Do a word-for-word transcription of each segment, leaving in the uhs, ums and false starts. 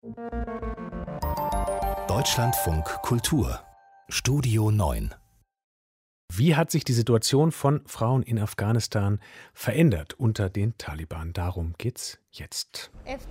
Deutschlandfunk Kultur Studio neun. Wie hat sich die Situation von Frauen in Afghanistan verändert unter den Taliban? Darum geht's jetzt.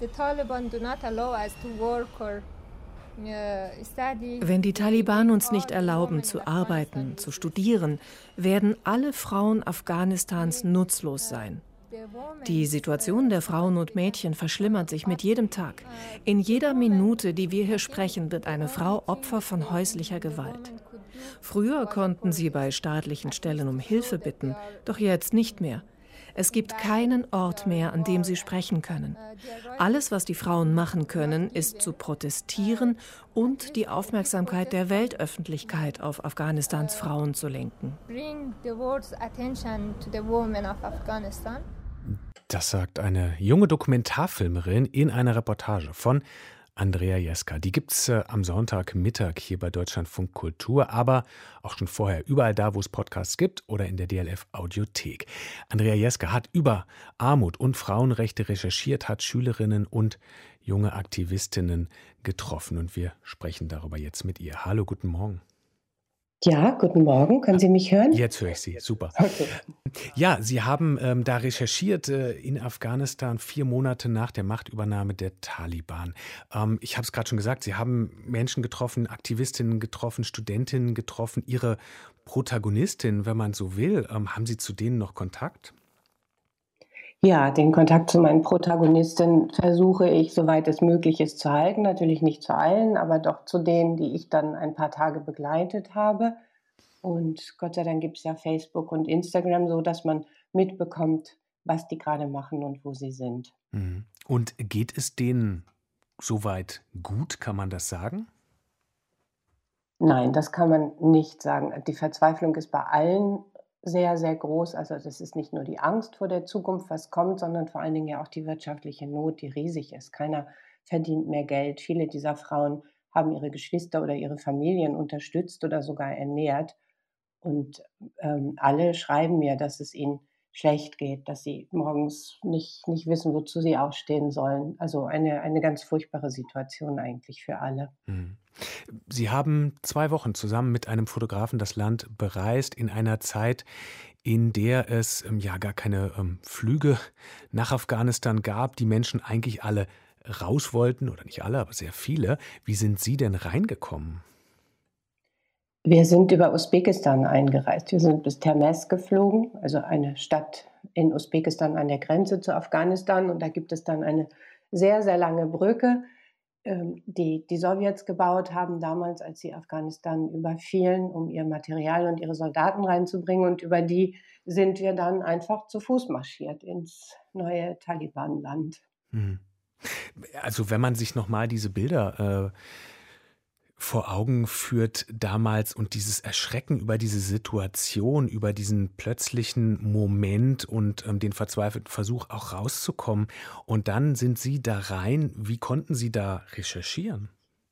Wenn die Taliban uns nicht erlauben, zu arbeiten, zu studieren, werden alle Frauen Afghanistans nutzlos sein. Die Situation der Frauen und Mädchen verschlimmert sich mit jedem Tag. In jeder Minute, die wir hier sprechen, wird eine Frau Opfer von häuslicher Gewalt. Früher konnten sie bei staatlichen Stellen um Hilfe bitten, doch jetzt nicht mehr. Es gibt keinen Ort mehr, an dem sie sprechen können. Alles, was die Frauen machen können, ist zu protestieren und die Aufmerksamkeit der Weltöffentlichkeit auf Afghanistans Frauen zu lenken. Das sagt eine junge Dokumentarfilmerin in einer Reportage von Andrea Jeska. Die gibt es äh, am Sonntagmittag hier bei Deutschlandfunk Kultur, aber auch schon vorher überall da, wo es Podcasts gibt oder in der D L F Audiothek. Andrea Jeska hat über Armut und Frauenrechte recherchiert, hat Schülerinnen und junge Aktivistinnen getroffen und wir sprechen darüber jetzt mit ihr. Hallo, guten Morgen. Ja, guten Morgen. Können Sie mich hören? Jetzt höre ich Sie, super. Okay. Ja, Sie haben ähm, da recherchiert äh, in Afghanistan vier Monate nach der Machtübernahme der Taliban. Ähm, ich habe es gerade schon gesagt, Sie haben Menschen getroffen, Aktivistinnen getroffen, Studentinnen getroffen, Ihre Protagonistin, wenn man so will. Ähm, haben Sie zu denen noch Kontakt? Ja, den Kontakt zu meinen Protagonisten versuche ich, soweit es möglich ist, zu halten. Natürlich nicht zu allen, aber doch zu denen, die ich dann ein paar Tage begleitet habe. Und Gott sei Dank gibt es ja Facebook und Instagram, so dass man mitbekommt, was die gerade machen und wo sie sind. Mhm. Und geht es denen soweit gut, kann man das sagen? Nein, das kann man nicht sagen. Die Verzweiflung ist bei allen sehr, sehr groß. Also das ist nicht nur die Angst vor der Zukunft, was kommt, sondern vor allen Dingen ja auch die wirtschaftliche Not, die riesig ist. Keiner verdient mehr Geld. Viele dieser Frauen haben ihre Geschwister oder ihre Familien unterstützt oder sogar ernährt. Und ähm, alle schreiben mir, dass es ihnen schlecht geht, dass sie morgens nicht, nicht wissen, wozu sie aufstehen sollen. Also eine, eine ganz furchtbare Situation eigentlich für alle. Mhm. Sie haben zwei Wochen zusammen mit einem Fotografen das Land bereist, in einer Zeit, in der es ähm, ja gar keine ähm, Flüge nach Afghanistan gab, die Menschen eigentlich alle raus wollten, oder nicht alle, aber sehr viele. Wie sind Sie denn reingekommen? Wir sind über Usbekistan eingereist. Wir sind bis Termez geflogen, also eine Stadt in Usbekistan an der Grenze zu Afghanistan. Und da gibt es dann eine sehr, sehr lange Brücke, ähm, die die Sowjets gebaut haben damals, als sie Afghanistan überfielen, um ihr Material und ihre Soldaten reinzubringen. Und über die sind wir dann einfach zu Fuß marschiert ins neue Taliban-Land. Mhm. Also wenn man sich nochmal diese Bilder äh, vor Augen führt damals und dieses Erschrecken über diese Situation, über diesen plötzlichen Moment und ähm, den verzweifelten Versuch auch rauszukommen. Und dann sind Sie da rein. Wie konnten Sie da recherchieren?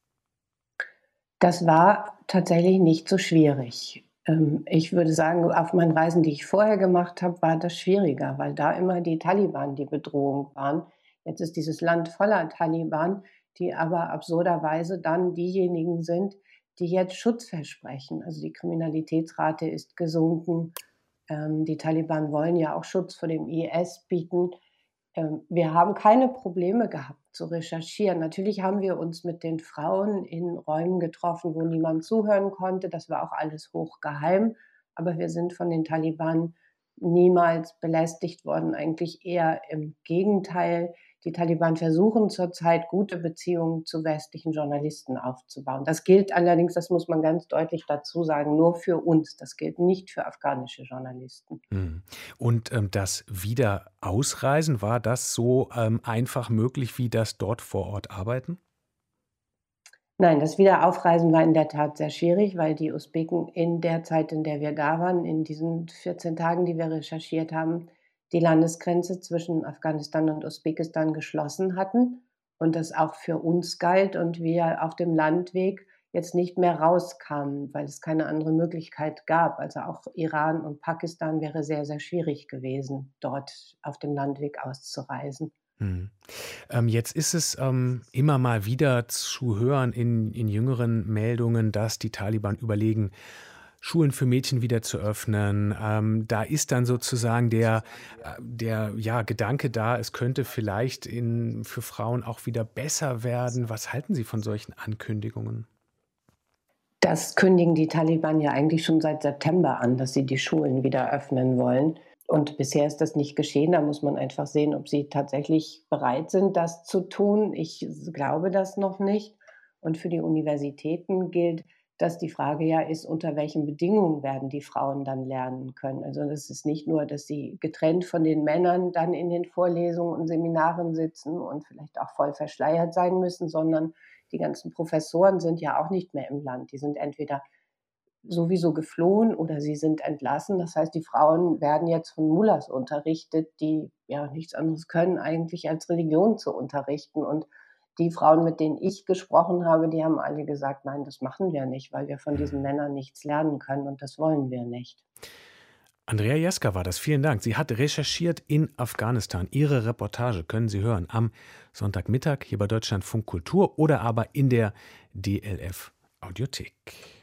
Das war tatsächlich nicht so schwierig. Ähm, ich würde sagen, auf meinen Reisen, die ich vorher gemacht habe, war das schwieriger, weil da immer die Taliban die Bedrohung waren. Jetzt ist dieses Land voller Taliban, die aber absurderweise dann diejenigen sind, die jetzt Schutz versprechen. Also die Kriminalitätsrate ist gesunken. Ähm, die Taliban wollen ja auch Schutz vor dem I S bieten. Ähm, wir haben keine Probleme gehabt zu recherchieren. Natürlich haben wir uns mit den Frauen in Räumen getroffen, wo niemand zuhören konnte. Das war auch alles hochgeheim. Aber wir sind von den Taliban niemals belästigt worden, eigentlich eher im Gegenteil. Die Taliban versuchen zurzeit, gute Beziehungen zu westlichen Journalisten aufzubauen. Das gilt allerdings, das muss man ganz deutlich dazu sagen, nur für uns. Das gilt nicht für afghanische Journalisten. Mhm. Und ähm, das Wiederausreisen, war das so ähm, einfach möglich wie das dort vor Ort arbeiten? Nein, das Wiederaufreisen war in der Tat sehr schwierig, weil die Usbeken in der Zeit, in der wir da waren, in diesen vierzehn Tagen, die wir recherchiert haben, die Landesgrenze zwischen Afghanistan und Usbekistan geschlossen hatten und das auch für uns galt und wir auf dem Landweg jetzt nicht mehr rauskamen, weil es keine andere Möglichkeit gab. Also auch Iran und Pakistan wäre sehr, sehr schwierig gewesen, dort auf dem Landweg auszureisen. Mhm. Ähm, jetzt ist es ähm, immer mal wieder zu hören in, in jüngeren Meldungen, dass die Taliban überlegen, Schulen für Mädchen wieder zu öffnen. Ähm, da ist dann sozusagen der, äh, der ja, Gedanke da, es könnte vielleicht in, für Frauen auch wieder besser werden. Was halten Sie von solchen Ankündigungen? Das kündigen die Taliban ja eigentlich schon seit September an, dass sie die Schulen wieder öffnen wollen. Und bisher ist das nicht geschehen. Da muss man einfach sehen, ob sie tatsächlich bereit sind, das zu tun. Ich glaube das noch nicht. Und für die Universitäten gilt, dass die Frage ja ist, unter welchen Bedingungen werden die Frauen dann lernen können. Also das ist nicht nur, dass sie getrennt von den Männern dann in den Vorlesungen und Seminaren sitzen und vielleicht auch voll verschleiert sein müssen, sondern die ganzen Professoren sind ja auch nicht mehr im Land. Die sind entweder sowieso geflohen oder sie sind entlassen. Das heißt, die Frauen werden jetzt von Mullahs unterrichtet, die ja nichts anderes können eigentlich als Religion zu unterrichten. Und die Frauen, mit denen ich gesprochen habe, die haben alle gesagt, nein, das machen wir nicht, weil wir von diesen Männern nichts lernen können und das wollen wir nicht. Andrea Jeska war das. Vielen Dank. Sie hat recherchiert in Afghanistan. Ihre Reportage können Sie hören am Sonntagmittag hier bei Deutschlandfunk Kultur oder aber in der D L F Audiothek.